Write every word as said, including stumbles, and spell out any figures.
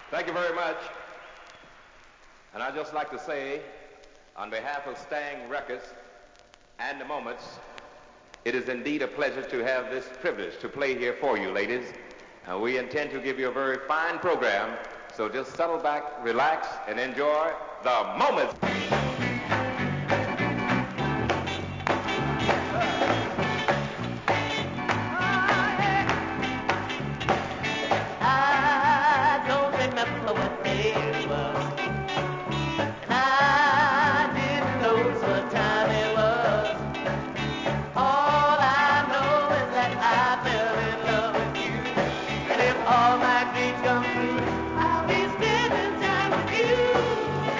Thank you very much. And I'd just like to say, on behalf of Stang Records and the Moments, it is indeed a pleasure to have this privilege to play here for you, ladies. And we intend to give you a very fine program, so just settle back, relax, and enjoy the Moments.